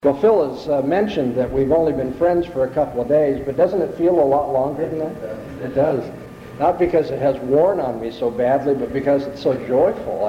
Well, Phil has mentioned that we've only been friends for a couple of days, but doesn't it feel a lot longer than that? It does. Not because it has worn on me so badly, but because it's so joyful.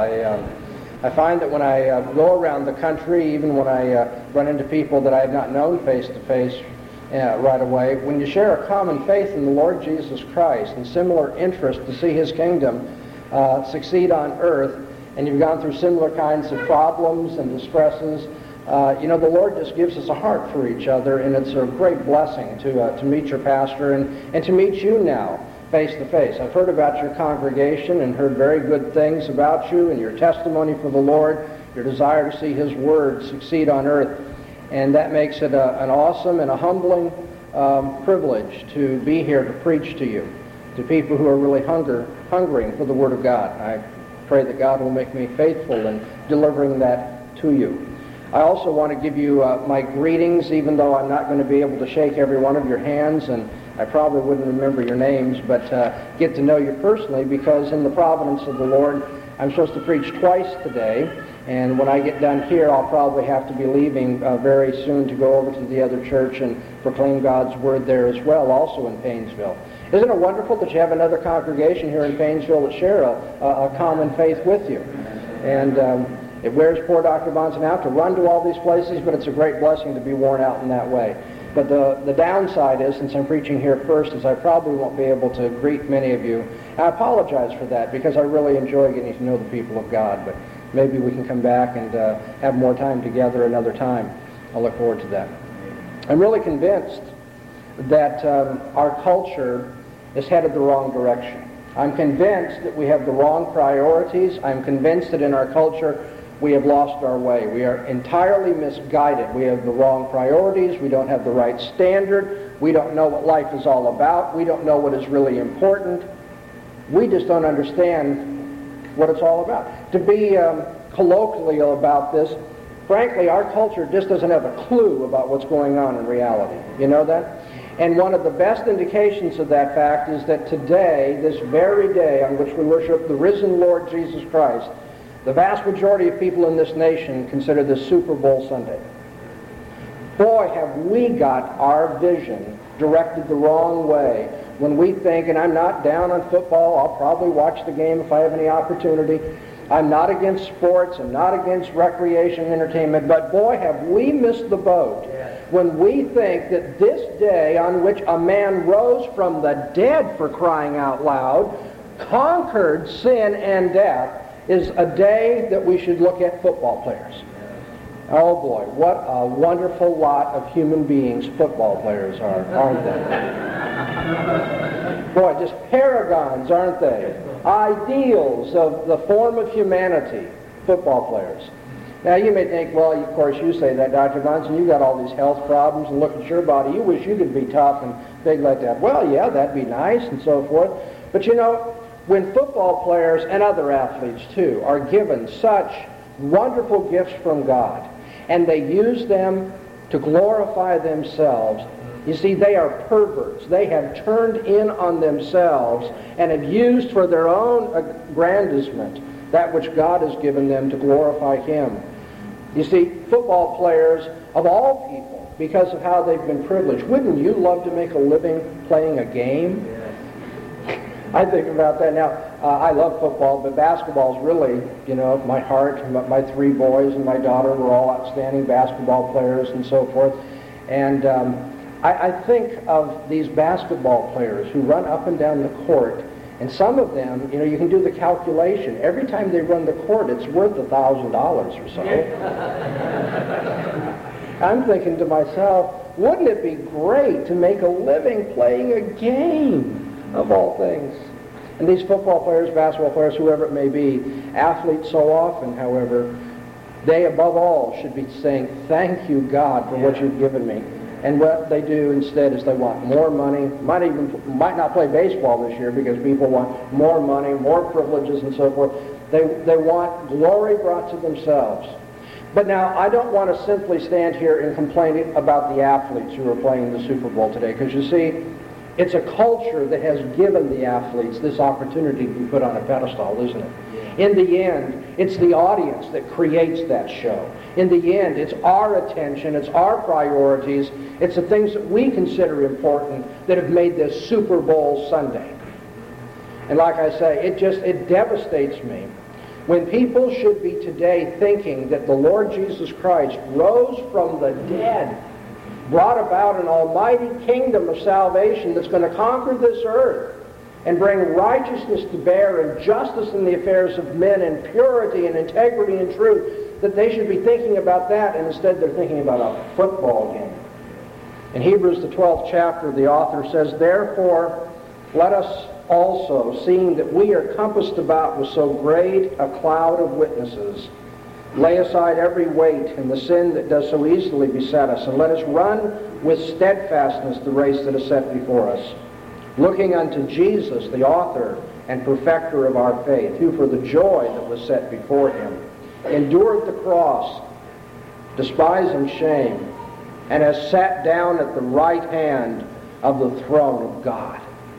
I find that when I go around the country, even when I run into people that I have not known face to face right away, when you share a common faith in the Lord Jesus Christ and similar interest to see His kingdom succeed on earth, and you've gone through similar kinds of problems and distresses, the Lord just gives us a heart for each other, and it's a great blessing to meet your pastor and to meet you now face to face. I've heard about your congregation and heard very good things about you and your testimony for the Lord, your desire to see His Word succeed on earth, and that makes it an awesome and a humbling privilege to be here to preach to you, to people who are really hungering for the Word of God. I pray that God will make me faithful in delivering that to you. I also want to give you my greetings, even though I'm not going to be able to shake every one of your hands, and I probably wouldn't remember your names, but get to know you personally, because in the providence of the Lord, I'm supposed to preach twice today, and when I get done here, I'll probably have to be leaving very soon to go over to the other church and proclaim God's Word there as well, also in Painesville. Isn't it wonderful that you have another congregation here in Painesville that share a common faith with you? And it wears poor Dr. Bonson out to run to all these places, but it's a great blessing to be worn out in that way. But the downside is, since I'm preaching here first, is I probably won't be able to greet many of you. I apologize for that, because I really enjoy getting to know the people of God. But maybe we can come back and have more time together another time. I'll look forward to that. I'm really convinced that our culture is headed the wrong direction. I'm convinced that we have the wrong priorities. I'm convinced that in our culture we have lost our way. We are entirely misguided. We have the wrong priorities. We don't have the right standard. We don't know what life is all about. We don't know what is really important. We just don't understand what it's all about. To be colloquial about this, frankly, our culture just doesn't have a clue about what's going on in reality. You know that? And one of the best indications of that fact is that today, this very day on which we worship the risen Lord Jesus Christ, the vast majority of people in this nation consider this Super Bowl Sunday. Boy, have we got our vision directed the wrong way when we think, and I'm not down on football, I'll probably watch the game if I have any opportunity. I'm not against sports, I'm not against recreation and entertainment, but boy, have we missed the boat when we think that this day on which a man rose from the dead, for crying out loud, conquered sin and death, is a day that we should look at football players. Oh boy, what a wonderful lot of human beings football players are, aren't they? Boy, just paragons, aren't they? Ideals of the form of humanity, football players. Now you may think, well, of course you say that, Dr. Bonson, you got all these health problems, and look at your body, you wish you could be tough and big like that. Well, yeah, that'd be nice and so forth. But you know, when football players and other athletes too are given such wonderful gifts from God, and they use them to glorify themselves, you see, they are perverts. They have turned in on themselves and have used for their own aggrandizement that which God has given them to glorify Him. You see, football players of all people, because of how they've been privileged, wouldn't you love to make a living playing a game? I think about that now. I love football, but basketball is really, my heart. My three boys and my daughter were all outstanding basketball players and so forth. And I think of these basketball players who run up and down the court, and some of them, you can do the calculation. Every time they run the court, it's worth $1,000 or so. I'm thinking to myself, wouldn't it be great to make a living playing a game? Of all things. And these football players, basketball players, whoever it may be, athletes so often, however, they above all should be saying, thank you, God, for what you've given me. And what they do instead is they want more money, might not play baseball this year because people want more money, more privileges and so forth. They want glory brought to themselves. But now, I don't want to simply stand here and complain about the athletes who are playing the Super Bowl today, because you see, it's a culture that has given the athletes this opportunity to be put on a pedestal, isn't it? In the end, it's the audience that creates that show. In the end, it's our attention, it's our priorities, it's the things that we consider important that have made this Super Bowl Sunday. And like I say, it devastates me when people should be today thinking that the Lord Jesus Christ rose from the dead, brought about an almighty kingdom of salvation that's going to conquer this earth and bring righteousness to bear and justice in the affairs of men and purity and integrity and truth, that they should be thinking about that, and instead they're thinking about a football game. In Hebrews, the 12th chapter, the author says, "Therefore, let us also, seeing that we are compassed about with so great a cloud of witnesses, lay aside every weight and the sin that does so easily beset us, and let us run with steadfastness the race that is set before us, looking unto Jesus, the author and perfecter of our faith, who for the joy that was set before him endured the cross, despising shame, and has sat down at the right hand of the throne of God."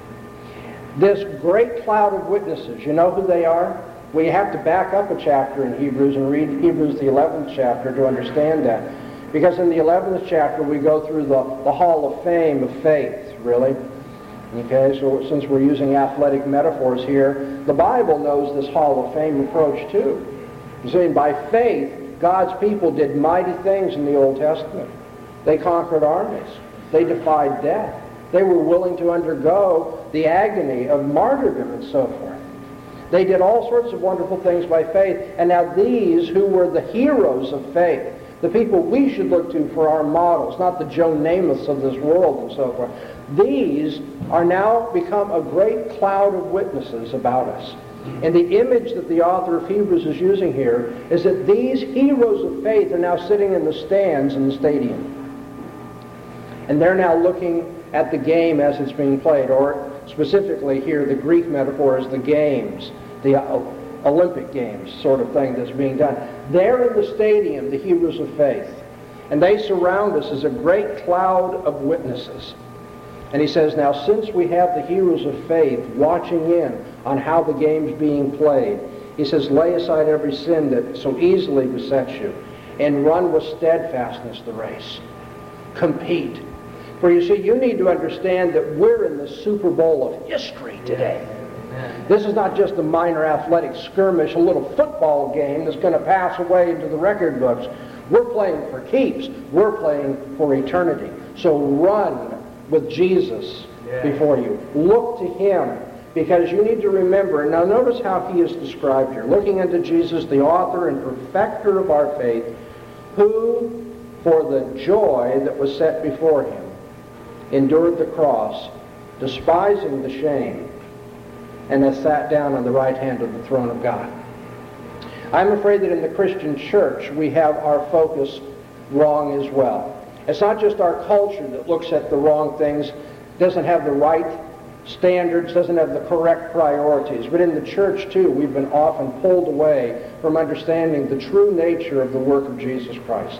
This great cloud of witnesses, you know who they are? We have to back up a chapter in Hebrews and read Hebrews the 11th chapter to understand that. Because in the 11th chapter we go through the Hall of Fame of faith, really. Okay, so since we're using athletic metaphors here, the Bible knows this Hall of Fame approach too. You see, by faith, God's people did mighty things in the Old Testament. They conquered armies. They defied death. They were willing to undergo the agony of martyrdom and so forth. They did all sorts of wonderful things by faith. And now these who were the heroes of faith, the people we should look to for our models, not the Joe Namaths of this world and so forth, these are now become a great cloud of witnesses about us. And the image that the author of Hebrews is using here is that these heroes of faith are now sitting in the stands in the stadium. And they're now looking at the game as it's being played, or specifically here the Greek metaphor is the games, the Olympic Games sort of thing that's being done. They're in the stadium, the heroes of faith, and they surround us as a great cloud of witnesses. And he says, now since we have the heroes of faith watching in on how the game's being played, he says, lay aside every sin that so easily besets you and run with steadfastness the race. Compete. For you see, you need to understand that we're in the Super Bowl of history today. This is not just a minor athletic skirmish, a little football game that's going to pass away into the record books. We're playing for keeps. We're playing for eternity. So run with Jesus before you. Look to him, because you need to remember. Now notice how he is described here. Looking unto Jesus, the author and perfecter of our faith, who for the joy that was set before him endured the cross, despising the shame, and has sat down on the right hand of the throne of God. I'm afraid that in the Christian church we have our focus wrong as well. It's not just our culture that looks at the wrong things, doesn't have the right standards, doesn't have the correct priorities, but in the church too we've been often pulled away from understanding the true nature of the work of Jesus Christ.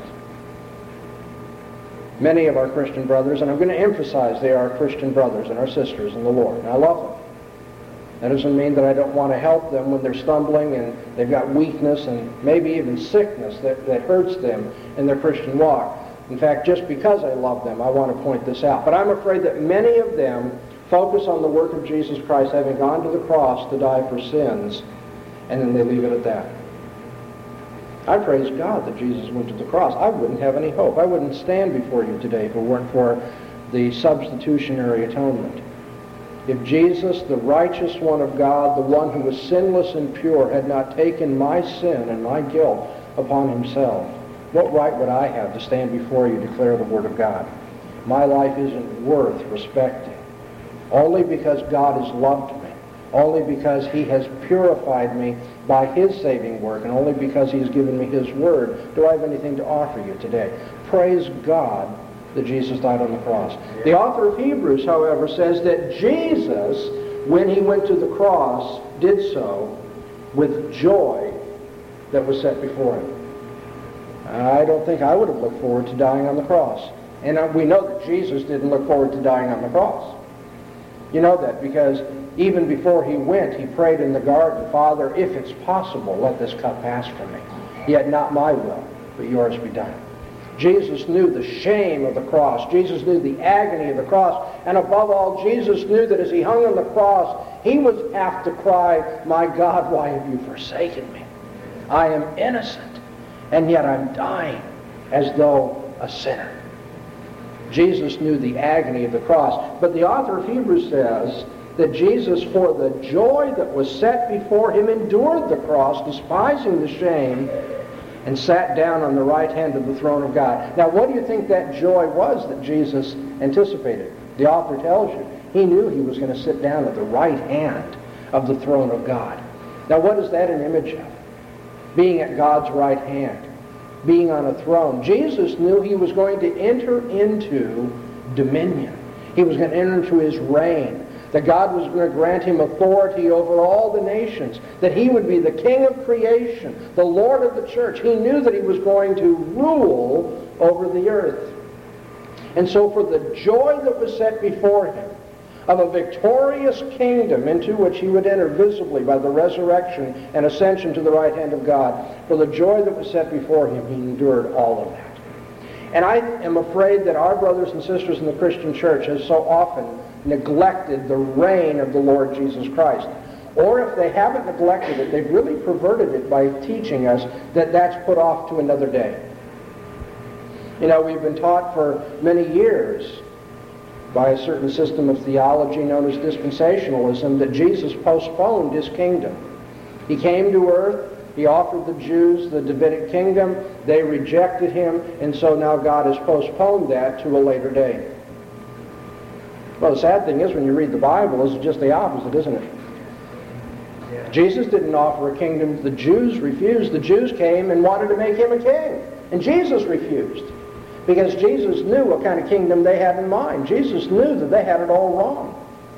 Many of our Christian brothers, and I'm going to emphasize they are Christian brothers and our sisters in the Lord, and I love them. That doesn't mean that I don't want to help them when they're stumbling and they've got weakness and maybe even sickness that hurts them in their Christian walk. In fact, just because I love them, I want to point this out. But I'm afraid that many of them focus on the work of Jesus Christ having gone to the cross to die for sins, and then they leave it at that. I praise God that Jesus went to the cross. I wouldn't have any hope. I wouldn't stand before you today if it weren't for the substitutionary atonement. If Jesus, the righteous one of God, the one who was sinless and pure, had not taken my sin and my guilt upon himself, what right would I have to stand before you to declare the Word of God? My life isn't worth respecting. Only because God has loved me, only because he has purified me by his saving work, and only because he has given me his Word, do I have anything to offer you today. Praise God that Jesus died on the cross. The author of Hebrews, however, says that Jesus, when he went to the cross, did so with joy that was set before him. I don't think I would have looked forward to dying on the cross. And we know that Jesus didn't look forward to dying on the cross. You know that because even before he went, he prayed in the garden, Father, if it's possible, let this cup pass from me. Yet not my will, but yours be done. Jesus knew the shame of the cross. Jesus knew the agony of the cross. And above all, Jesus knew that as he hung on the cross, he would have to cry, "My God, why have you forsaken me? I am innocent, and yet I'm dying as though a sinner." Jesus knew the agony of the cross. But the author of Hebrews says that Jesus, for the joy that was set before him, endured the cross, despising the shame, and sat down on the right hand of the throne of God. Now, what do you think that joy was that Jesus anticipated? The author tells you. He knew he was going to sit down at the right hand of the throne of God. Now, what is that an image of? Being at God's right hand. Being on a throne. Jesus knew he was going to enter into dominion. He was going to enter into his reign. That God was going to grant him authority over all the nations. That he would be the king of creation, the Lord of the church. He knew that he was going to rule over the earth. And so for the joy that was set before him, of a victorious kingdom into which he would enter visibly by the resurrection and ascension to the right hand of God, for the joy that was set before him, he endured all of that. And I am afraid that our brothers and sisters in the Christian church have so often neglected the reign of the Lord Jesus Christ. Or if they haven't neglected it, they've really perverted it by teaching us that that's put off to another day. You know, we've been taught for many years by a certain system of theology known as dispensationalism that Jesus postponed his kingdom. He came to earth, he offered the Jews the Davidic kingdom, they rejected him, and so now God has postponed that to a later day. Well, the sad thing is when you read the Bible, it's just the opposite, isn't it? Yeah. Jesus didn't offer a kingdom. The Jews refused. The Jews came and wanted to make him a king, and Jesus refused. Because Jesus knew what kind of kingdom they had in mind. Jesus knew that they had it all wrong.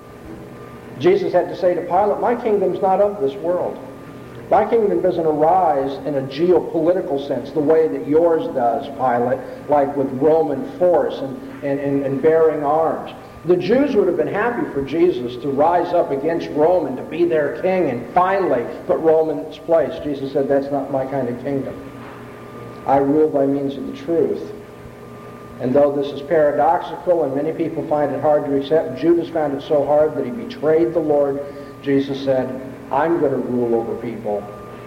Jesus had to say to Pilate, "My kingdom's not of this world. My kingdom doesn't arise in a geopolitical sense the way that yours does, Pilate, like with Roman force and bearing arms." The Jews would have been happy for Jesus to rise up against Rome and to be their king and finally put Rome in its place. Jesus said, "That's not my kind of kingdom. I rule by means of the truth." And though this is paradoxical and many people find it hard to accept, Judas found it so hard that he betrayed the Lord. Jesus said, "I'm going to rule over people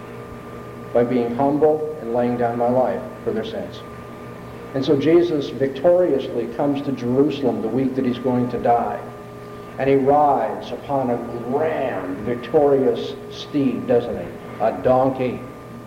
by being humble and laying down my life for their sins." And so Jesus victoriously comes to Jerusalem the week that he's going to die. And he rides upon a grand, victorious steed, doesn't he? A donkey.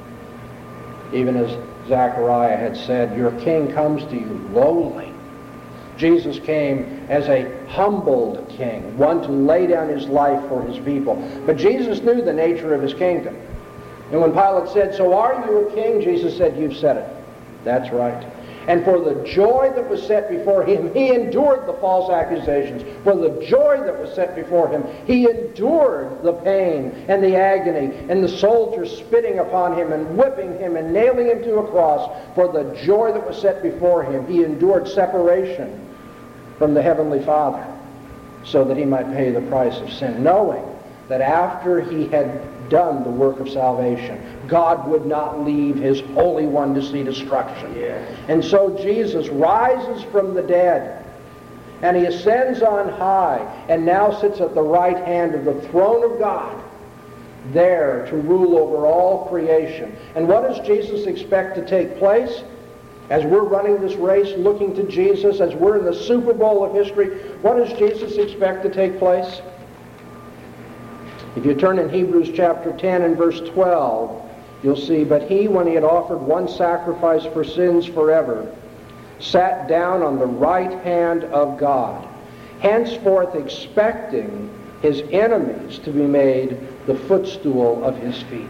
Even as Zechariah had said, "Your king comes to you lowly." Jesus came as a humbled king, one to lay down his life for his people. But Jesus knew the nature of his kingdom. And when Pilate said, "So are you a king?" Jesus said, "You've said it. That's right." And for the joy that was set before him, he endured the false accusations. For the joy that was set before him, he endured the pain and the agony and the soldiers spitting upon him and whipping him and nailing him to a cross. For the joy that was set before him, he endured separation from the Heavenly Father so that he might pay the price of sin, knowing that after he had done the work of salvation, God would not leave his Holy One to see destruction. Yeah. And so Jesus rises from the dead, and he ascends on high, and now sits at the right hand of the throne of God, there to rule over all creation. And what does Jesus expect to take place? As we're running this race looking to Jesus, as we're in the Super Bowl of history, what does Jesus expect to take place? If you turn in Hebrews chapter 10 and verse 12, you'll see, "But he, when he had offered one sacrifice for sins forever, sat down on the right hand of God, henceforth expecting his enemies to be made the footstool of his feet."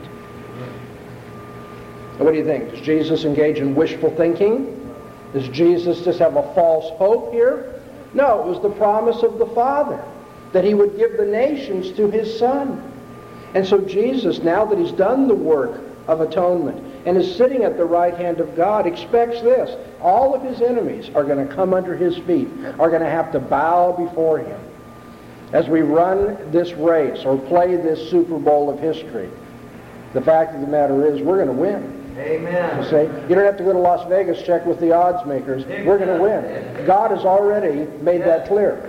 Now, what do you think? Does Jesus engage in wishful thinking? Does Jesus just have a false hope here? No, it was the promise of the Father that he would give the nations to his Son. And so Jesus, now that he's done the work of atonement and is sitting at the right hand of God, expects this: all of his enemies are going to come under his feet, are going to have to bow before him. As we run this race or play this Super Bowl of history, the fact of the matter is we're going to win. Amen. You see, you don't have to go to Las Vegas, check with the odds makers. We're going to win. God has already made that clear.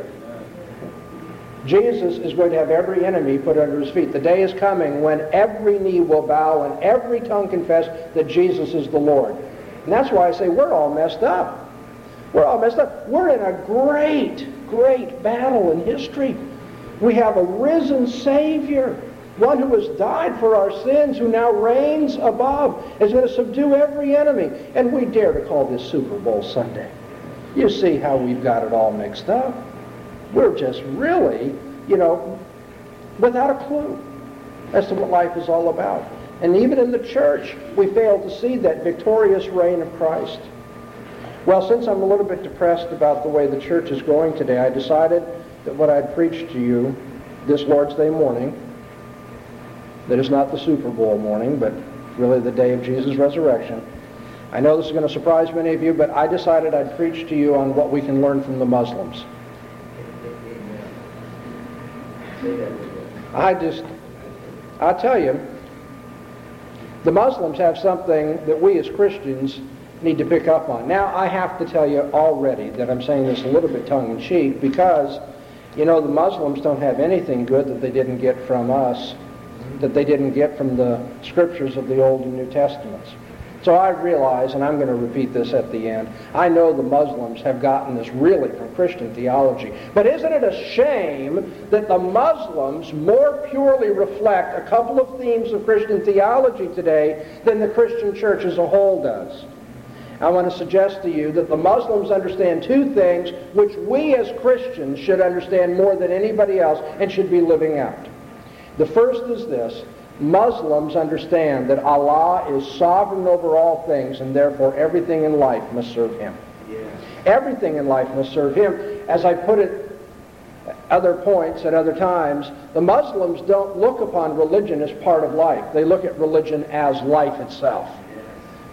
Jesus is going to have every enemy put under his feet. The day is coming when every knee will bow and every tongue confess that Jesus is the Lord. And that's why I say we're all messed up. We're all messed up. We're in a great, great battle in history. We have a risen Savior, one who has died for our sins, who now reigns above, is going to subdue every enemy. And we dare to call this Super Bowl Sunday. You see how we've got it all mixed up. We're just really, without a clue as to what life is all about. And even in the church, we fail to see that victorious reign of Christ. Well, since I'm a little bit depressed about the way the church is going today, I decided that what I'd preach to you this Lord's Day morning, that is not the Super Bowl morning, but really the day of Jesus' resurrection. I know this is going to surprise many of you, but I decided I'd preach to you on what we can learn from the Muslims. I'll tell you, the Muslims have something that we as Christians need to pick up on. Now, I have to tell you already that I'm saying this a little bit tongue-in-cheek because, the Muslims don't have anything good that they didn't get from us, that they didn't get from the scriptures of the Old and New Testaments. So I realize, and I'm going to repeat this at the end, I know the Muslims have gotten this really from Christian theology. But isn't it a shame that the Muslims more purely reflect a couple of themes of Christian theology today than the Christian church as a whole does? I want to suggest to you that the Muslims understand two things which we as Christians should understand more than anybody else and should be living out. The first is this. Muslims understand that Allah is sovereign over all things, and therefore everything in life must serve Him. Yes. Everything in life must serve Him. As I put it other points at other times, the Muslims don't look upon religion as part of life. They look at religion as life itself. Yes.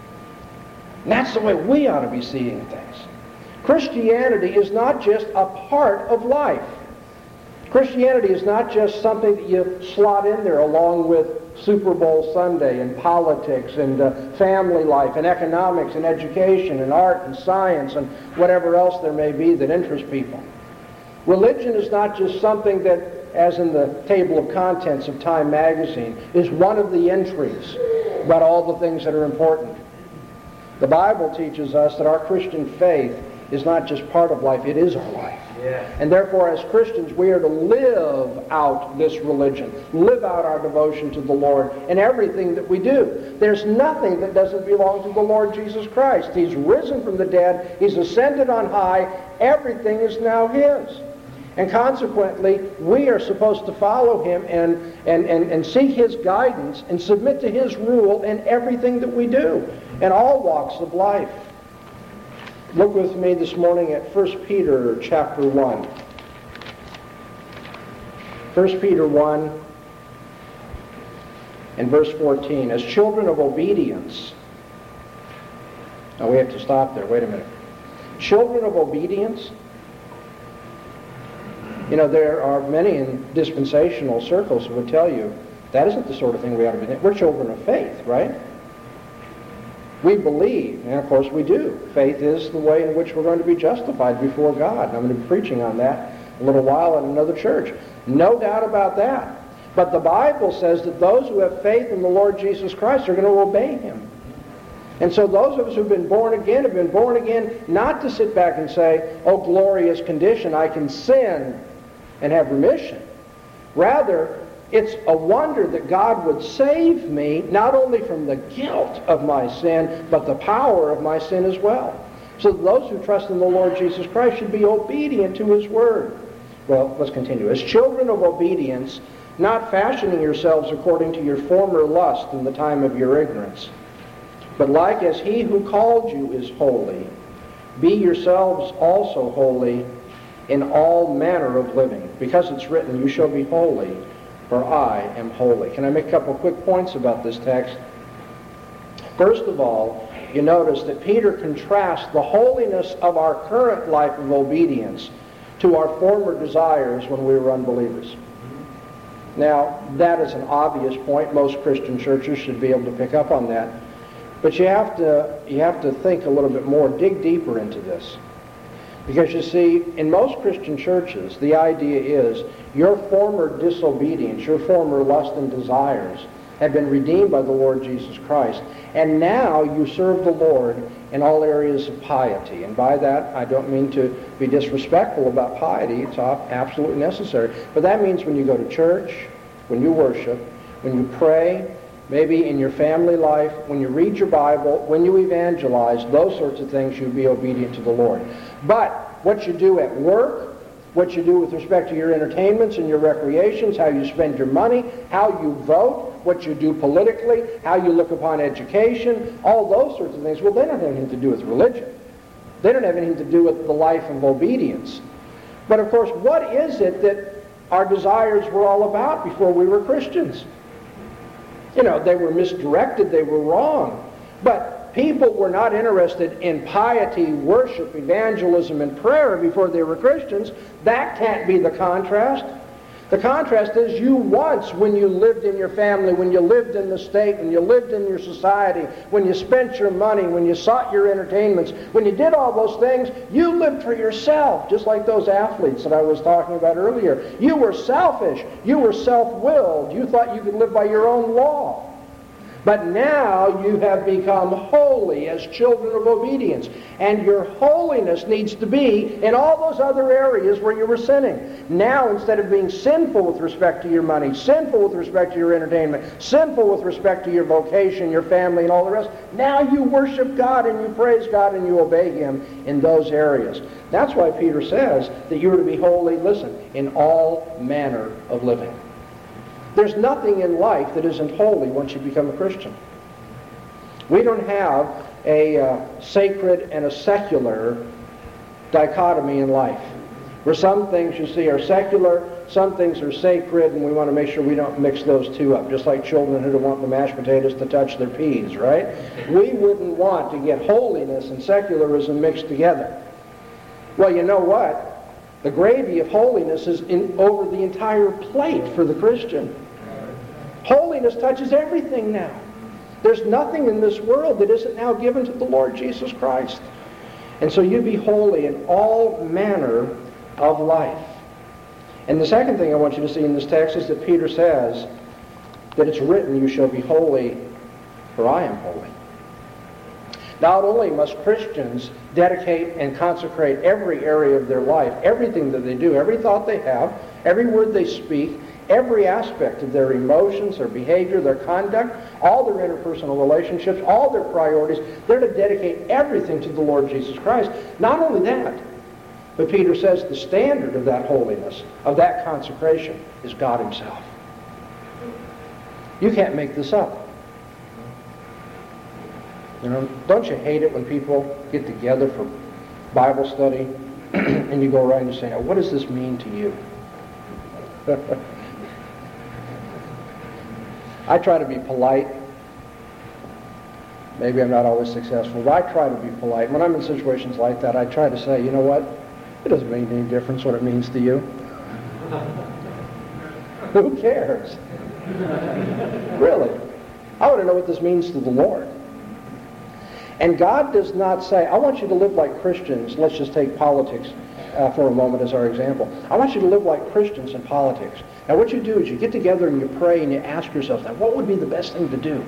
And that's the way we ought to be seeing things. Christianity is not just a part of life. Christianity is not just something that you slot in there along with Super Bowl Sunday and politics and family life and economics and education and art and science and whatever else there may be that interests people. Religion is not just something that, as in the table of contents of Time magazine, is one of the entries about all the things that are important. The Bible teaches us that our Christian faith is not just part of life, it is our life. Yeah. And therefore, as Christians, we are to live out this religion, live out our devotion to the Lord in everything that we do. There's nothing that doesn't belong to the Lord Jesus Christ. He's risen from the dead. He's ascended on high. Everything is now His. And consequently, we are supposed to follow Him and seek His guidance and submit to His rule in everything that we do, in all walks of life. Look with me this morning at 1 Peter chapter 1. 1 Peter 1 and verse 14. As children of obedience. Now we have to stop there. Wait a minute. Children of obedience. There are many in dispensational circles who would tell you that isn't the sort of thing we ought to be doing. We're children of faith, right? We believe, and of course we do. Faith is the way in which we're going to be justified before God. And I'm going to be preaching on that a little while in another church. No doubt about that. But the Bible says that those who have faith in the Lord Jesus Christ are going to obey Him. And so those of us who've been born again have been born again not to sit back and say, oh, glorious condition, I can sin and have remission. Rather, it's a wonder that God would save me not only from the guilt of my sin, but the power of my sin as well. So those who trust in the Lord Jesus Christ should be obedient to His Word. Well, let's continue. As children of obedience, not fashioning yourselves according to your former lust in the time of your ignorance, but like as He who called you is holy, be yourselves also holy in all manner of living. Because it's written, you shall be holy, for I am holy. Can I make a couple quick points about this text? First of all, you notice that Peter contrasts the holiness of our current life of obedience to our former desires when we were unbelievers. Now, that is an obvious point. Most Christian churches should be able to pick up on that. But you have to think a little bit more, dig deeper into this. Because you see, in most Christian churches, the idea is your former disobedience, your former lust and desires have been redeemed by the Lord Jesus Christ. And now you serve the Lord in all areas of piety. And by that, I don't mean to be disrespectful about piety. It's absolutely necessary. But that means when you go to church, when you worship, when you pray, maybe in your family life, when you read your Bible, when you evangelize, those sorts of things, you be obedient to the Lord. But what you do at work, what you do with respect to your entertainments and your recreations, how you spend your money, how you vote, what you do politically, how you look upon education, all those sorts of things, well, they don't have anything to do with religion. They don't have anything to do with the life of obedience. But of course, what is it that our desires were all about before we were Christians? You know, they were misdirected, they were wrong. But people were not interested in piety, worship, evangelism, and prayer before they were Christians. That can't be the contrast. The contrast is you once, when you lived in your family, when you lived in the state, when you lived in your society, when you spent your money, when you sought your entertainments, when you did all those things, you lived for yourself, just like those athletes that I was talking about earlier. You were selfish. You were self-willed. You thought you could live by your own law. But now you have become holy as children of obedience. And your holiness needs to be in all those other areas where you were sinning. Now, instead of being sinful with respect to your money, sinful with respect to your entertainment, sinful with respect to your vocation, your family, and all the rest, now you worship God and you praise God and you obey Him in those areas. That's why Peter says that you are to be holy, listen, in all manner of living. There's nothing in life that isn't holy once you become a Christian. We don't have a sacred and a secular dichotomy in life, where some things you see are secular, some things are sacred, and we want to make sure we don't mix those two up, just like children who don't want the mashed potatoes to touch their peas, right? We wouldn't want to get holiness and secularism mixed together. Well, you know what? The gravy of holiness is over the entire plate for the Christian. Holiness touches everything now. There's nothing in this world that isn't now given to the Lord Jesus Christ. And so you be holy in all manner of life. And the second thing I want you to see in this text is that Peter says that it's written, you shall be holy, for I am holy. Not only must Christians dedicate and consecrate every area of their life, everything that they do, every thought they have, every word they speak, every aspect of their emotions, their behavior, their conduct, all their interpersonal relationships, all their priorities, they're to dedicate everything to the Lord Jesus Christ. Not only that, but Peter says the standard of that holiness, of that consecration, is God Himself. You can't make this up. You know, don't you hate it when people get together for Bible study and you go around and you say, now, what does this mean to you? I try to be polite. Maybe I'm not always successful, but I try to be polite. When I'm in situations like that, I try to say, you know what? It doesn't make any difference what it means to you. Who cares? Really. I want to know what this means to the Lord. And God does not say, I want you to live like Christians. Let's just take politics for a moment as our example. I want you to live like Christians in politics. Now what you do is you get together and you pray and you ask yourself, now what would be the best thing to do?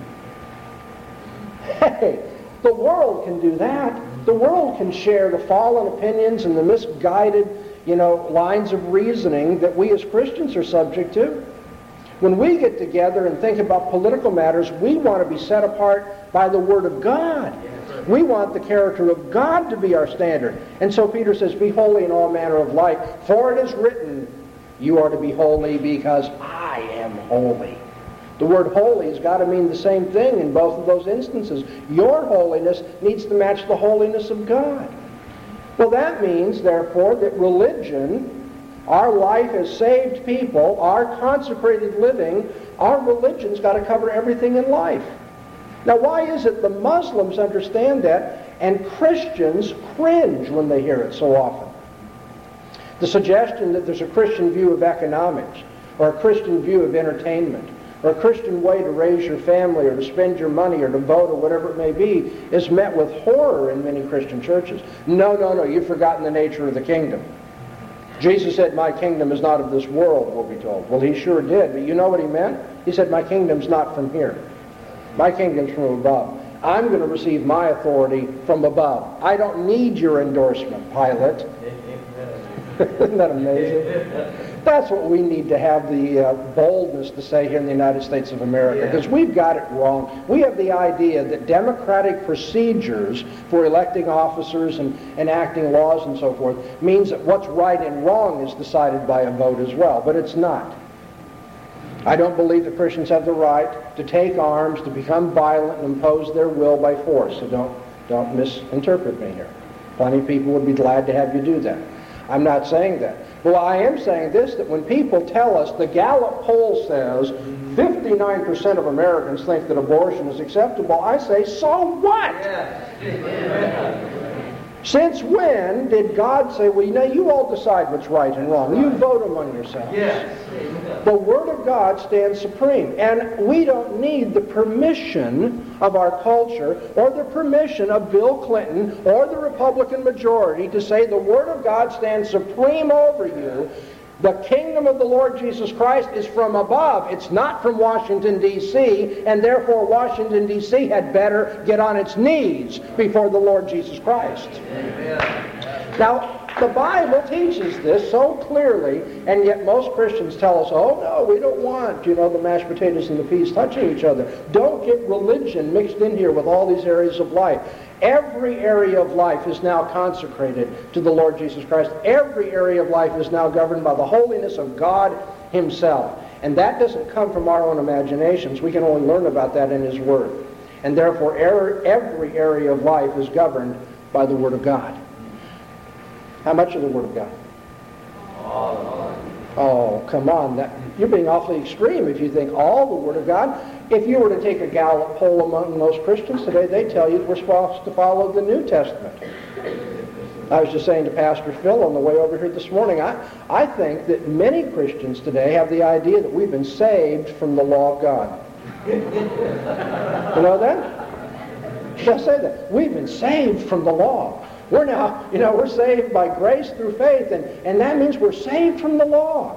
Hey, the world can do that. The world can share the fallen opinions and the misguided, lines of reasoning that we as Christians are subject to. When we get together and think about political matters, we want to be set apart by the Word of God. We want the character of God to be our standard. And so Peter says, be holy in all manner of life, for it is written, you are to be holy because I am holy. The word holy has got to mean the same thing in both of those instances. Your holiness needs to match the holiness of God. Well, that means, therefore, that religion, our life as saved people, our consecrated living, our religion's got to cover everything in life. Now, why is it the Muslims understand that and Christians cringe when they hear it so often? The suggestion that there's a Christian view of economics or a Christian view of entertainment or a Christian way to raise your family or to spend your money or to vote or whatever it may be is met with horror in many Christian churches. No, no, no, you've forgotten the nature of the kingdom. Jesus said, my kingdom is not of this world, we'll be told. Well, he sure did, but you know what he meant? He said, my kingdom's not from here. My kingdom's from above. I'm going to receive my authority from above. I don't need your endorsement, Pilate. Isn't that amazing? That's what we need to have the boldness to say here in the United States of America, because we've got it wrong. We have the idea that democratic procedures for electing officers and enacting laws and so forth means that what's right and wrong is decided by a vote as well, but it's not. I don't believe that Christians have the right to take arms, to become violent, and impose their will by force. So don't misinterpret me here. Plenty of people would be glad to have you do that. I'm not saying that. Well, I am saying this, that when people tell us, the Gallup poll says 59% of Americans think that abortion is acceptable, I say, so what? Since when did God say, well, you all decide what's right and wrong. You vote among yourselves. The Word of God stands supreme. And we don't need the permission of our culture or the permission of Bill Clinton or the Republican majority to say the Word of God stands supreme over you. The kingdom of the Lord Jesus Christ is from above. It's not from Washington, D.C., and therefore Washington, D.C. had better get on its knees before the Lord Jesus Christ. Amen. Now, the Bible teaches this so clearly, and yet most Christians tell us, oh, no, we don't want, the mashed potatoes and the peas touching each other. Don't get religion mixed in here with all these areas of life. Every area of life is now consecrated to the Lord Jesus Christ. Every area of life is now governed by the holiness of God Himself. And that doesn't come from our own imaginations. We can only learn about that in His Word. And therefore, every area of life is governed by the Word of God. How much of the Word of God? Oh, come on. You're being awfully extreme if you think all the Word of God. If you were to take a Gallup poll among most Christians today, they tell you that we're supposed to follow the New Testament. I was just saying to Pastor Phil on the way over here this morning, I think that many Christians today have the idea that we've been saved from the law of God. You know that? They'll say that. We've been saved from the law. We're now, we're saved by grace through faith, and that means we're saved from the law.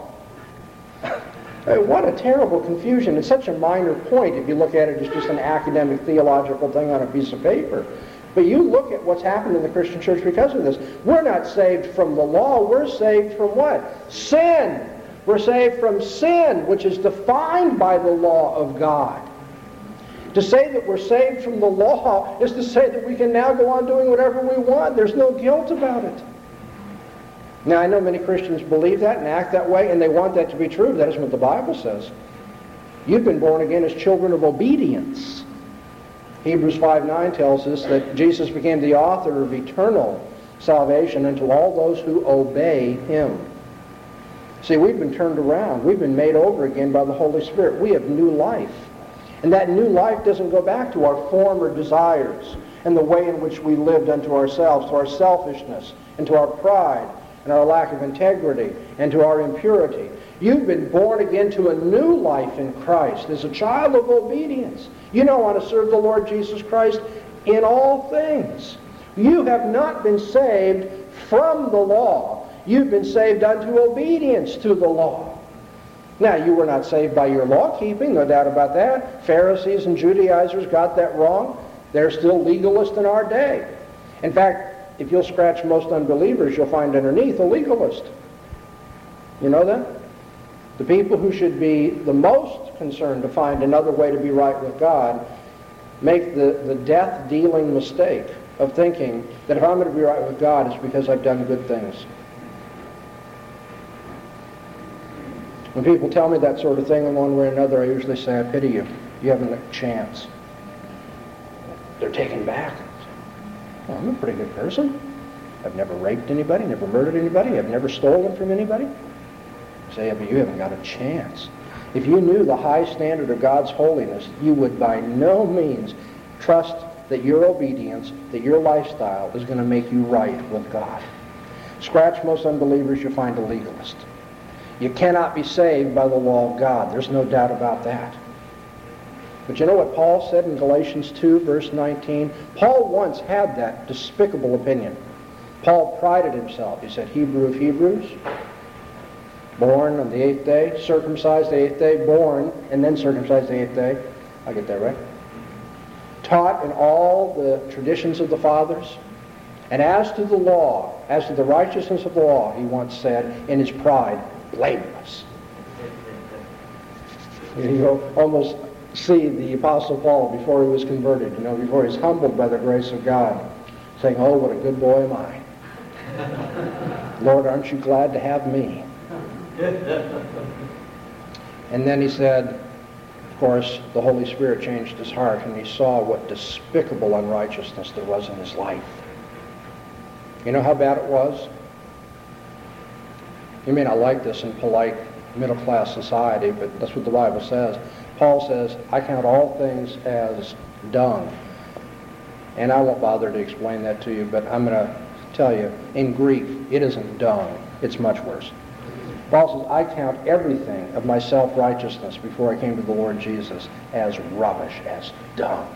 What a terrible confusion. It's such a minor point if you look at it as just an academic theological thing on a piece of paper. But you look at what's happened in the Christian church because of this. We're not saved from the law. We're saved from what? Sin. We're saved from sin, which is defined by the law of God. To say that we're saved from the law is to say that we can now go on doing whatever we want. There's no guilt about it. Now, I know many Christians believe that and act that way, and they want that to be true. That isn't what the Bible says. You've been born again as children of obedience. Hebrews 5:9 tells us that Jesus became the author of eternal salvation unto all those who obey Him. See, we've been turned around. We've been made over again by the Holy Spirit. We have new life. And that new life doesn't go back to our former desires and the way in which we lived unto ourselves, to our selfishness and to our pride and our lack of integrity and to our impurity. You've been born again to a new life in Christ as a child of obedience. You now want to serve the Lord Jesus Christ in all things. You have not been saved from the law. You've been saved unto obedience to the law. Now, you were not saved by your law keeping, no doubt about that. Pharisees and Judaizers got that wrong. They're still legalists in our day. In fact, if you'll scratch most unbelievers, you'll find underneath a legalist. You know that? The people who should be the most concerned to find another way to be right with God make the death-dealing mistake of thinking that if I'm going to be right with God, it's because I've done good things. When people tell me that sort of thing in one way or another, I usually say, I pity you. You haven't a chance. They're taken back. Well, I'm a pretty good person. I've never raped anybody, never murdered anybody, I've never stolen from anybody. I say, yeah, but you haven't got a chance. If you knew the high standard of God's holiness, you would by no means trust that your obedience, that your lifestyle is going to make you right with God. Scratch most unbelievers, you'll find a legalist. You cannot be saved by the law of God. There's no doubt about that. But you know what Paul said in Galatians 2, verse 19? Paul once had that despicable opinion. Paul prided himself. He said, Hebrew of Hebrews, born on the 8th day, circumcised the 8th day, born, and then circumcised the 8th day. I get that right. Taught in all the traditions of the fathers. And as to the law, as to the righteousness of the law, he once said, in his pride, blameless. You almost see the Apostle Paul before he was converted, before he was humbled by the grace of God, saying, oh, what a good boy am I. Lord, aren't you glad to have me? And then he said, of course, the Holy Spirit changed his heart, and he saw what despicable unrighteousness there was in his life. You know how bad it was? You may not like this in polite middle-class society, but that's what the Bible says. Paul says, I count all things as dung. And I won't bother to explain that to you, but I'm going to tell you, in Greek, it isn't dung. It's much worse. Paul says, I count everything of my self-righteousness before I came to the Lord Jesus as rubbish, as dung.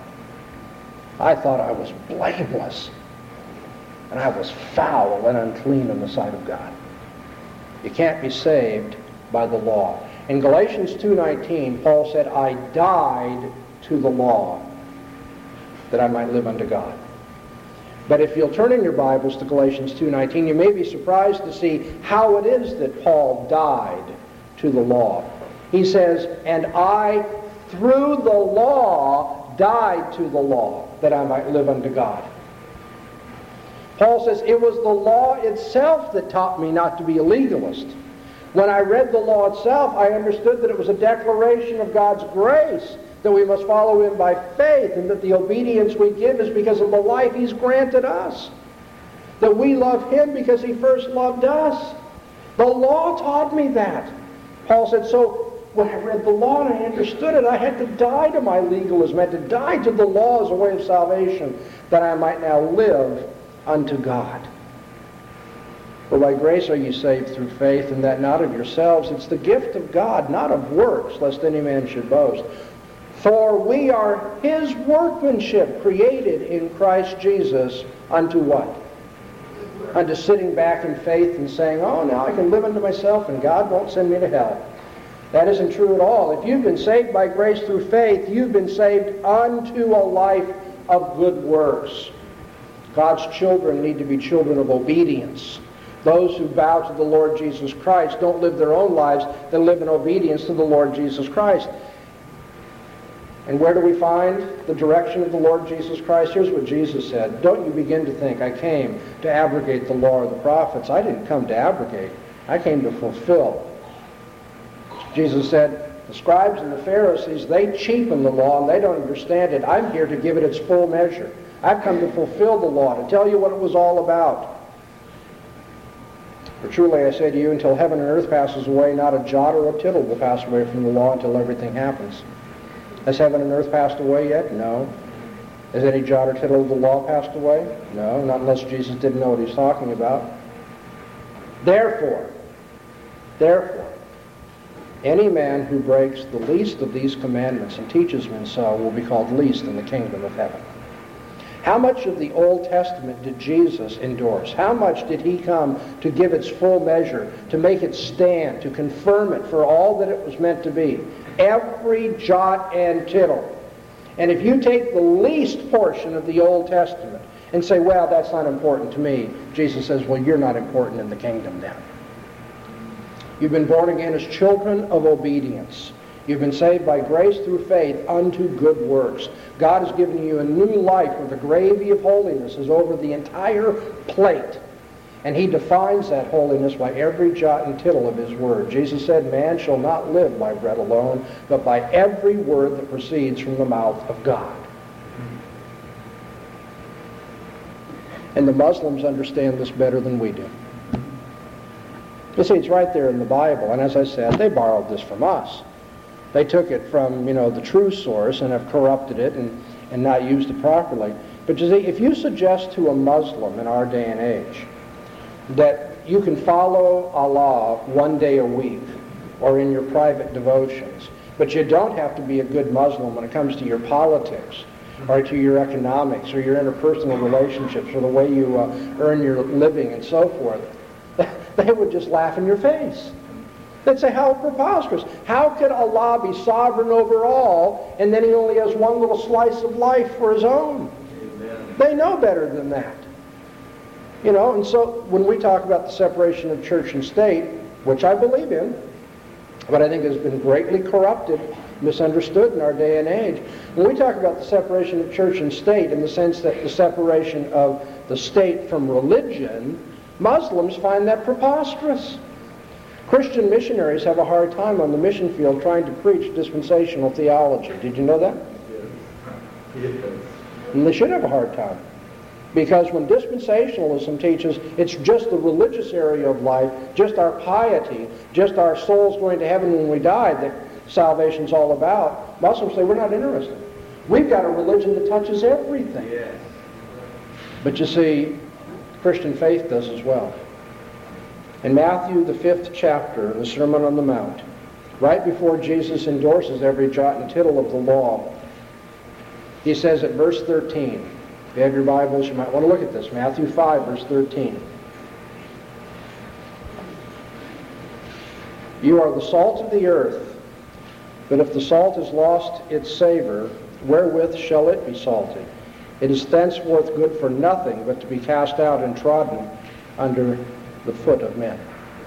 I thought I was blameless, and I was foul and unclean in the sight of God. You can't be saved by the law. In Galatians 2:19, Paul said, I died to the law that I might live unto God. But if you'll turn in your Bibles to Galatians 2:19, you may be surprised to see how it is that Paul died to the law. He says, and I, through the law, died to the law, that I might live unto God. Paul says, it was the law itself that taught me not to be a legalist. When I read the law itself, I understood that it was a declaration of God's grace, that we must follow Him by faith, and that the obedience we give is because of the life He's granted us. That we love Him because He first loved us. The law taught me that. Paul said, so when I read the law and I understood it, I had to die to my legalism. I had to die to the law as a way of salvation, that I might now live unto God. For by grace are ye saved through faith, and that not of yourselves. It's the gift of God, not of works, lest any man should boast. For we are His workmanship, created in Christ Jesus, unto what? Unto sitting back in faith and saying, oh, now I can live unto myself and God won't send me to hell. That isn't true at all. If you've been saved by grace through faith, you've been saved unto a life of good works. God's children need to be children of obedience. Those who bow to the Lord Jesus Christ don't live their own lives, they live in obedience to the Lord Jesus Christ. And where do we find the direction of the Lord Jesus Christ? Here's what Jesus said. Don't you begin to think I came to abrogate the law or the prophets. I didn't come to abrogate. I came to fulfill. Jesus said, the scribes and the Pharisees, they cheapen the law and they don't understand it. I'm here to give it its full measure. I've come to fulfill the law, to tell you what it was all about. For truly I say to you, until heaven and earth passes away, not a jot or a tittle will pass away from the law until everything happens. Has heaven and earth passed away yet? No. Has any jot or tittle of the law passed away? No, not unless Jesus didn't know what he's talking about. Therefore, any man who breaks the least of these commandments and teaches men so will be called least in the kingdom of heaven. How much of the Old Testament did Jesus endorse? How much did He come to give its full measure, to make it stand, to confirm it for all that it was meant to be? Every jot and tittle. And if you take the least portion of the Old Testament and say, well, that's not important to me, Jesus says, well, you're not important in the kingdom then. You've been born again as children of obedience. You've been saved by grace through faith unto good works. God has given you a new life where the gravy of holiness is over the entire plate. And He defines that holiness by every jot and tittle of His word. Jesus said, man shall not live by bread alone, but by every word that proceeds from the mouth of God. And the Muslims understand this better than we do. You see, it's right there in the Bible. And as I said, they borrowed this from us. They took it from, the true source and have corrupted it and not used it properly. But you see, if you suggest to a Muslim in our day and age that you can follow Allah one day a week or in your private devotions, But you don't have to be a good Muslim when it comes to your politics or to your economics or your interpersonal relationships or the way you earn your living and so forth. They would just laugh in your face. They'd say, how preposterous. How could Allah be sovereign over all and then he only has one little slice of life for his own? Amen. They know better than that. You know, and so when we talk about the separation of church and state, which I believe in, but I think has been greatly corrupted, misunderstood in our day and age, when we talk about the separation of church and state in the sense that the separation of the state from religion, Muslims find that preposterous. Christian missionaries have a hard time on the mission field trying to preach dispensational theology. Did you know that? Yes. And they should have a hard time. Because when dispensationalism teaches it's just the religious area of life, just our piety, just our souls going to heaven when we die that salvation's all about, Muslims say we're not interested. We've got a religion that touches everything. Yes. But you see, Christian faith does as well. In Matthew, the 5th chapter, in the Sermon on the Mount, right before Jesus endorses every jot and tittle of the law, he says at verse 13, if you have your Bibles, you might want to look at this. Matthew 5, verse 13. You are the salt of the earth, but if the salt has lost its savor, wherewith shall it be salted? It is thenceforth good for nothing but to be cast out and trodden under the foot of men.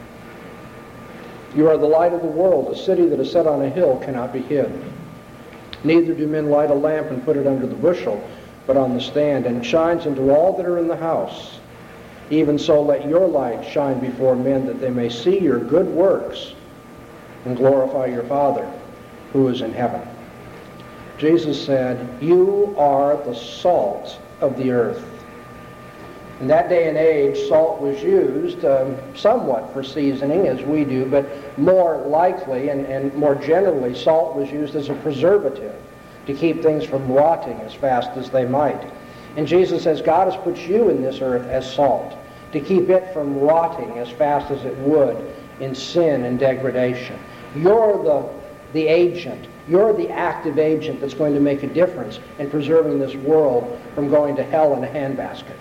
You are the light of the world. A city that is set on a hill cannot be hid. Neither do men light a lamp and put it under the bushel, but on the stand, and it shines into all that are in the house. Even so let your light shine before men, that they may see your good works and glorify your Father who is in heaven. Jesus said, you are the salt of the earth. In that day and age, salt was used somewhat for seasoning, as we do, but more likely and more generally, salt was used as a preservative to keep things from rotting as fast as they might. And Jesus says, God has put you in this earth as salt to keep it from rotting as fast as it would in sin and degradation. You're the agent. You're the active agent that's going to make a difference in preserving this world from going to hell in a handbasket.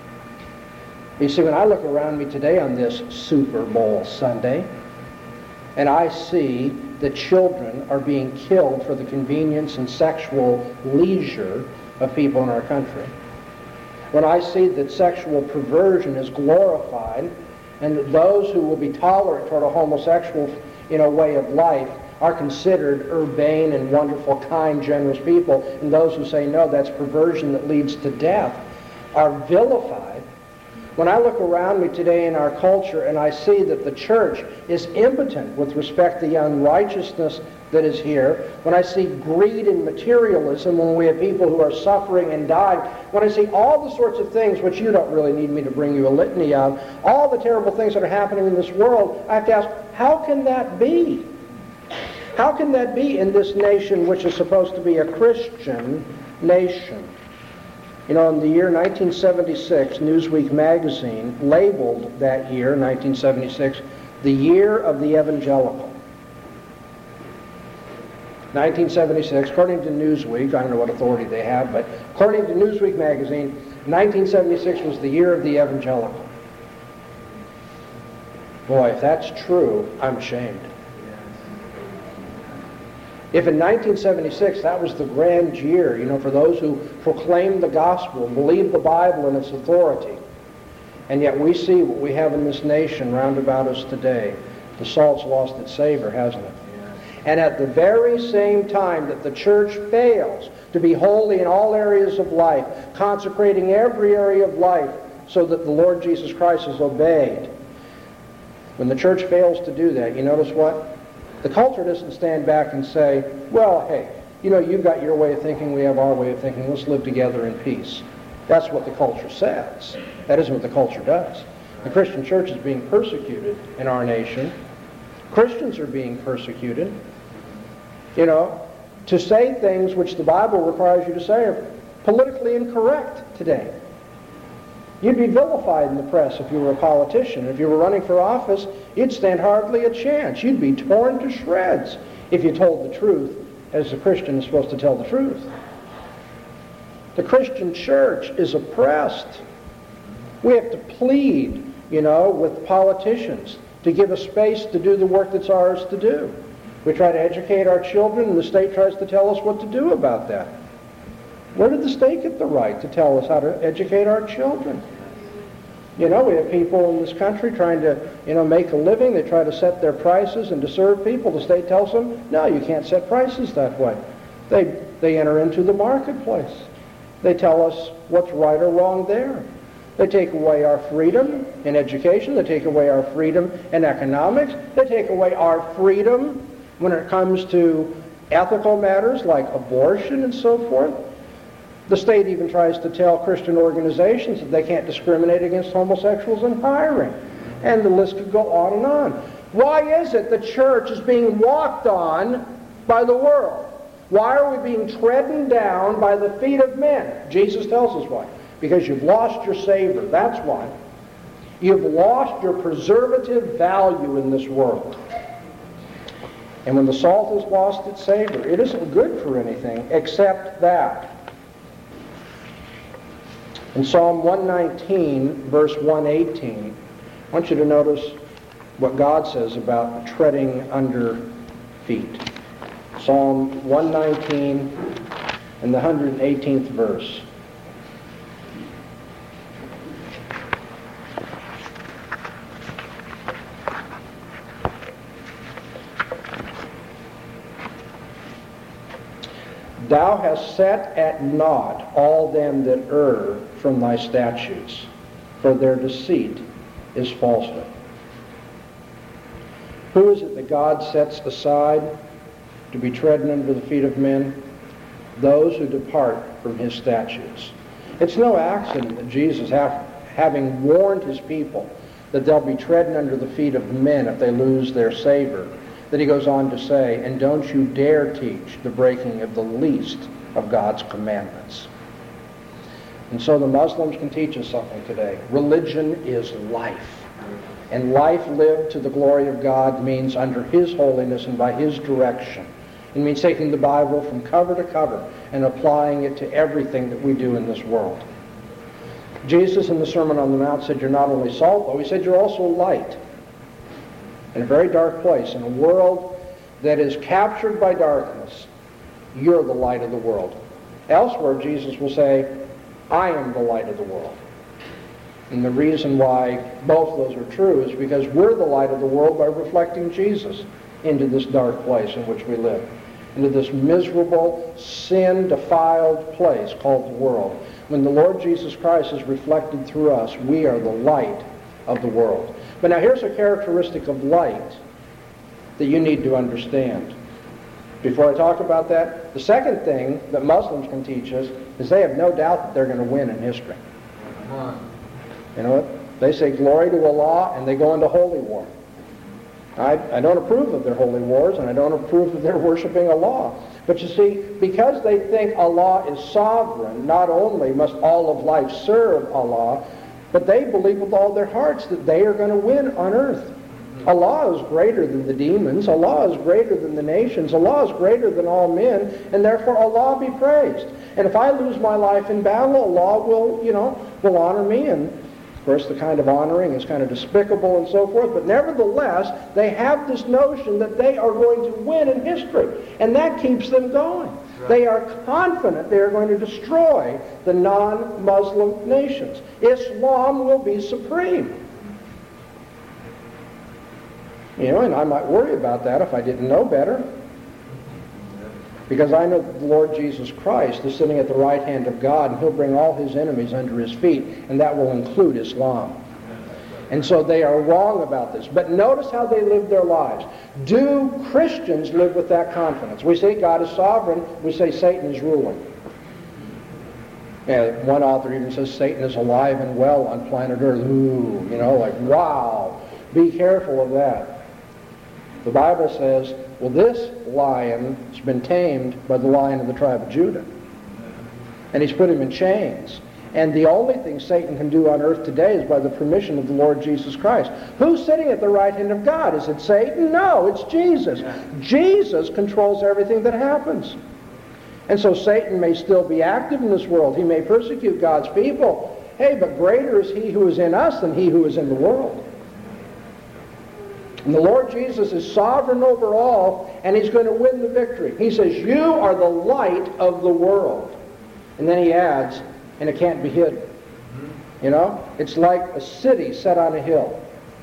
You see, when I look around me today on this Super Bowl Sunday, and I see that children are being killed for the convenience and sexual leisure of people in our country, when I see that sexual perversion is glorified, and that those who will be tolerant toward a homosexual way of life are considered urbane and wonderful, kind, generous people, and those who say, no, that's perversion that leads to death, are vilified. When I look around me today in our culture and I see that the church is impotent with respect to the unrighteousness that is here, when I see greed and materialism, when we have people who are suffering and dying, when I see all the sorts of things which you don't really need me to bring you a litany of, all the terrible things that are happening in this world, I have to ask, how can that be? How can that be in this nation which is supposed to be a Christian nation? In the year 1976, Newsweek magazine labeled that year, 1976, the year of the evangelical. 1976, according to Newsweek, I don't know what authority they have, but according to Newsweek magazine, 1976 was the year of the evangelical. Boy, if that's true, I'm ashamed. If in 1976 that was the grand year, for those who proclaimed the gospel, believed the Bible and its authority, and yet we see what we have in this nation round about us today, the salt's lost its savor, hasn't it? And at the very same time that the church fails to be holy in all areas of life, consecrating every area of life so that the Lord Jesus Christ is obeyed, when the church fails to do that, you notice what? The culture doesn't stand back and say, well, hey, you've got your way of thinking, we have our way of thinking, let's live together in peace. That's what the culture says. That isn't what the culture does. The Christian church is being persecuted in our nation. Christians are being persecuted. To say things which the Bible requires you to say are politically incorrect today. You'd be vilified in the press if you were a politician. If you were running for office, you'd stand hardly a chance. You'd be torn to shreds if you told the truth, as a Christian is supposed to tell the truth. The Christian church is oppressed. We have to plead, with politicians to give us space to do the work that's ours to do. We try to educate our children, and the state tries to tell us what to do about that. Where did the state get the right to tell us how to educate our children? We have people in this country trying to, make a living. They try to set their prices and to serve people. The state tells them, no, you can't set prices that way. They enter into the marketplace. They tell us what's right or wrong there. They take away our freedom in education. They take away our freedom in economics. They take away our freedom when it comes to ethical matters like abortion and so forth. The state even tries to tell Christian organizations that they can't discriminate against homosexuals in hiring. And the list could go on and on. Why is it the church is being walked on by the world? Why are we being trodden down by the feet of men? Jesus tells us why. Because you've lost your savor. That's why. You've lost your preservative value in this world. And when the salt has lost its savor, it isn't good for anything except that. In Psalm 119, verse 118, I want you to notice what God says about treading under feet. Psalm 119 and the 118th verse. Thou hast set at naught all them that err from thy statutes, for their deceit is falsehood. Who is it that God sets aside to be treading under the feet of men? Those who depart from his statutes. It's no accident that Jesus, having warned his people that they'll be treading under the feet of men if they lose their savor, that he goes on to say, and don't you dare teach the breaking of the least of God's commandments. And so the Muslims can teach us something today. Religion is life. And life lived to the glory of God means under his holiness and by his direction. It means taking the Bible from cover to cover and applying it to everything that we do in this world. Jesus in the Sermon on the Mount said, you're not only salt, though, he said you're also light. In a very dark place, in a world that is captured by darkness, you're the light of the world. Elsewhere, Jesus will say, I am the light of the world. And the reason why both those are true is because we're the light of the world by reflecting Jesus into this dark place in which we live, into this miserable, sin-defiled place called the world. When the Lord Jesus Christ is reflected through us, we are the light of the world. But now here's a characteristic of light that you need to understand. Before I talk about that, the second thing that Muslims can teach us is they have no doubt that they're going to win in history. You know what? They say glory to Allah and they go into holy war. I don't approve of their holy wars and I don't approve of their worshiping Allah. But you see, because they think Allah is sovereign, not only must all of life serve Allah, but they believe with all their hearts that they are going to win on earth. Allah is greater than the demons. Allah is greater than the nations. Allah is greater than all men, and therefore Allah be praised. And if I lose my life in battle, Allah will honor me. And of course, the kind of honoring is kind of despicable and so forth. But nevertheless, they have this notion that they are going to win in history, and that keeps them going. They are confident they are going to destroy the non-Muslim nations. Islam will be supreme. And I might worry about that if I didn't know better. Because I know that the Lord Jesus Christ is sitting at the right hand of God, and he'll bring all his enemies under his feet, and that will include Islam. And so they are wrong about this. But notice how they live their lives. Do Christians live with that confidence? We say God is sovereign. We say Satan is ruling. One author even says Satan is alive and well on planet Earth. Ooh, wow. Be careful of that. The Bible says, well, this lion has been tamed by the Lion of the tribe of Judah. And he's put him in chains. And the only thing Satan can do on earth today is by the permission of the Lord Jesus Christ. Who's sitting at the right hand of God? Is it Satan? No, it's Jesus. Jesus controls everything that happens. And so Satan may still be active in this world. He may persecute God's people. Hey, but greater is he who is in us than he who is in the world. And the Lord Jesus is sovereign over all, and he's going to win the victory. He says, you are the light of the world. And then he adds, and it can't be hidden. You know, it's like a city set on a hill.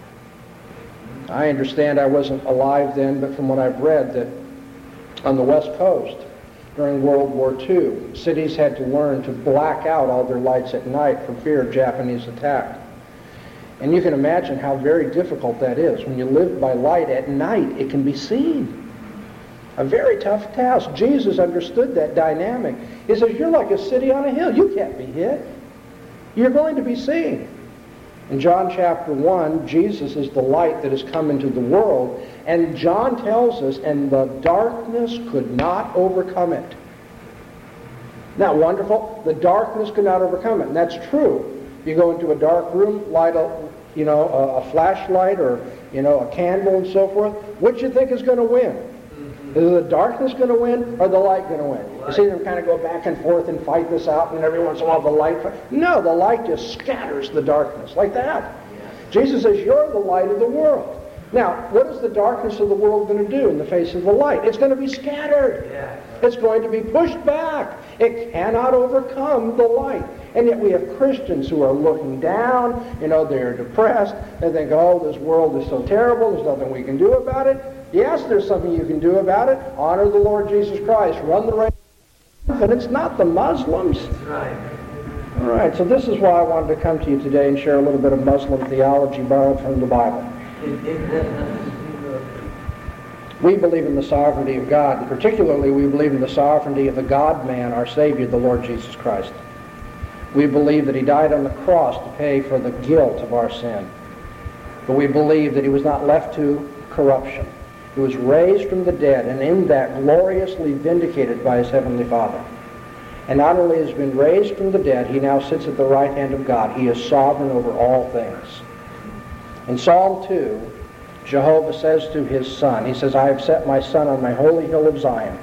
I understand I wasn't alive then, but from what I've read, that on the West Coast during World War II, cities had to learn to black out all their lights at night for fear of Japanese attack. And you can imagine how very difficult that is. When you live by light at night, it can be seen. A very tough task. Jesus understood that dynamic. He says, you're like a city on a hill. You can't be hid. You're going to be seen. In John chapter 1, Jesus is the light that has come into the world. And John tells us, and the darkness could not overcome it. Isn't that wonderful? The darkness could not overcome it. And that's true. You go into a dark room, light a flashlight or, a candle and so forth. What do you think is going to win? Is the darkness going to win or the light going to win? You see them kind of go back and forth and fight this out, and every once in a while the light... No, the light just scatters the darkness like that. Jesus says, you're the light of the world. Now, what is the darkness of the world going to do in the face of the light? It's going to be scattered. It's going to be pushed back. It cannot overcome the light. And yet we have Christians who are looking down, they're depressed. They think, oh, this world is so terrible, there's nothing we can do about it. Yes, there's something you can do about it. Honor the Lord Jesus Christ. Run the race. But it's not the Muslims. That's right. All right, so this is why I wanted to come to you today and share a little bit of Muslim theology borrowed from the Bible. We believe in the sovereignty of God, and particularly we believe in the sovereignty of the God-man, our Savior, the Lord Jesus Christ. We believe that he died on the cross to pay for the guilt of our sin. But we believe that he was not left to corruption. He was raised from the dead, and in that gloriously vindicated by his heavenly Father. And not only has been raised from the dead, he now sits at the right hand of God. He is sovereign over all things. In Psalm 2, Jehovah says to his Son, he says, I have set my Son on my holy hill of Zion.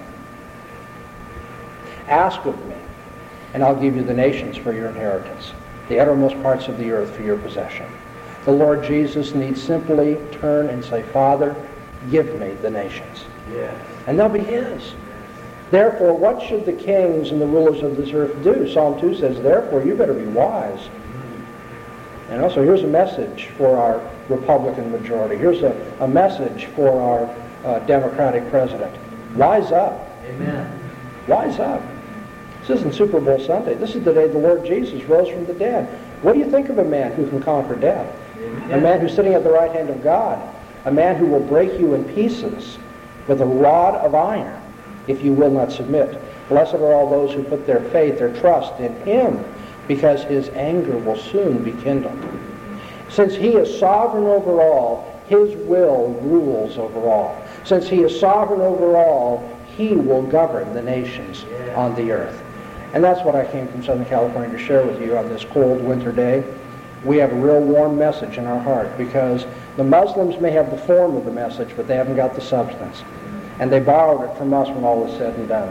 Ask of me, and I'll give you the nations for your inheritance, the uttermost parts of the earth for your possession. The Lord Jesus needs simply turn and say, Father, give me the nations. Yes. And they'll be his. Therefore, what should the kings and the rulers of this earth do? Psalm 2 says, therefore, you better be wise. And also, here's a message for our Republican majority. Here's a message for our Democratic president. Wise up. Amen. Wise up. This isn't Super Bowl Sunday. This is the day the Lord Jesus rose from the dead. What do you think of a man who can conquer death? Amen. A man who's sitting at the right hand of God. A man who will break you in pieces with a rod of iron if you will not submit. Blessed are all those who put their faith, their trust in him, because his anger will soon be kindled. Since he is sovereign over all, his will rules over all. Since he is sovereign over all, he will govern the nations on the earth. And that's what I came from Southern California to share with you on this cold winter day. We have a real warm message in our heart, because the Muslims may have the form of the message, but they haven't got the substance. And they borrowed it from us when all is said and done.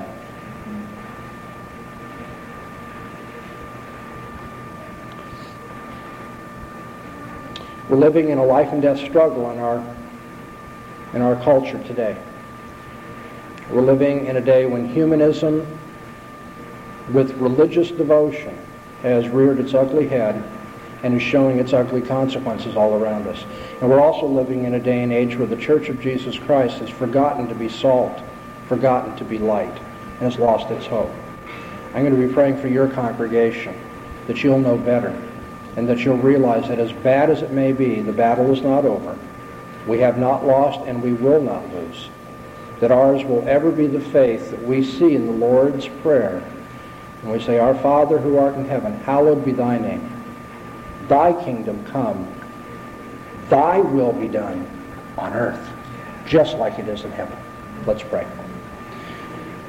We're living in a life and death struggle in our culture today. We're living in a day when humanism with religious devotion has reared its ugly head and is showing its ugly consequences all around us. And we're also living in a day and age where the Church of Jesus Christ has forgotten to be salt, forgotten to be light, and has lost its hope. I'm going to be praying for your congregation, that you'll know better, and that you'll realize that as bad as it may be, the battle is not over. We have not lost, and we will not lose. That ours will ever be the faith that we see in the Lord's Prayer. And we say, Our Father who art in heaven, hallowed be thy name. Thy kingdom come. Thy will be done on earth, just like it is in heaven. Let's pray.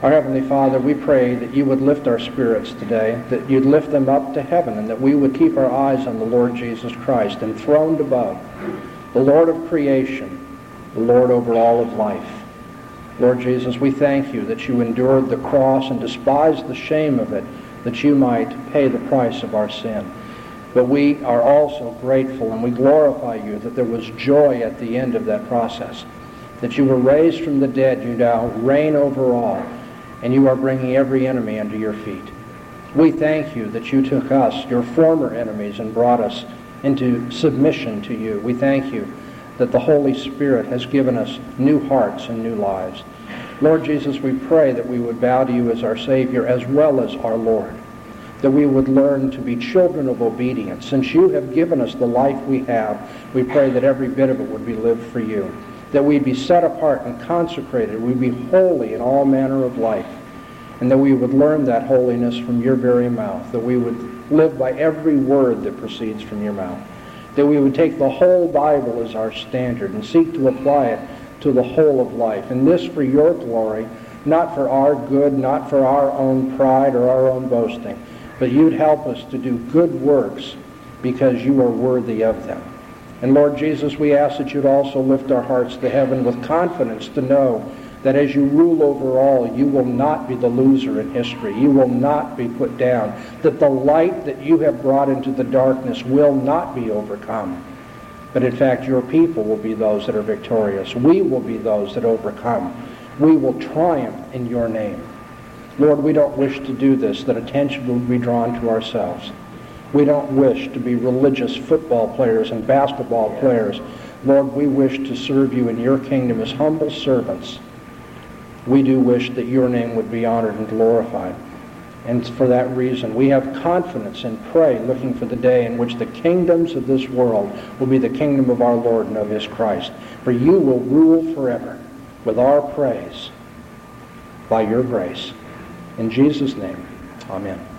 Our Heavenly Father, we pray that you would lift our spirits today, that you'd lift them up to heaven, and that we would keep our eyes on the Lord Jesus Christ, enthroned above, the Lord of creation, the Lord over all of life. Lord Jesus, we thank you that you endured the cross and despised the shame of it, that you might pay the price of our sin. But we are also grateful and we glorify you that there was joy at the end of that process, that you were raised from the dead, you now reign over all, and you are bringing every enemy under your feet. We thank you that you took us, your former enemies, and brought us into submission to you. We thank you that the Holy Spirit has given us new hearts and new lives. Lord Jesus, we pray that we would bow to you as our Savior as well as our Lord, that we would learn to be children of obedience. Since you have given us the life we have, we pray that every bit of it would be lived for you, that we'd be set apart and consecrated, we'd be holy in all manner of life, and that we would learn that holiness from your very mouth, that we would live by every word that proceeds from your mouth, that we would take the whole Bible as our standard and seek to apply it to the whole of life, and this for your glory, not for our good, not for our own pride or our own boasting, but you'd help us to do good works because you are worthy of them. And Lord Jesus, we ask that you'd also lift our hearts to heaven with confidence to know that as you rule over all, you will not be the loser in history. You will not be put down. That the light that you have brought into the darkness will not be overcome. But in fact, your people will be those that are victorious. We will be those that overcome. We will triumph in your name. Lord, we don't wish to do this, that attention will be drawn to ourselves. We don't wish to be religious football players and basketball players. Lord, we wish to serve you in your kingdom as humble servants. We do wish that your name would be honored and glorified. And for that reason, we have confidence and pray, looking for the day in which the kingdoms of this world will be the kingdom of our Lord and of his Christ. For you will rule forever with our praise by your grace. In Jesus' name, amen.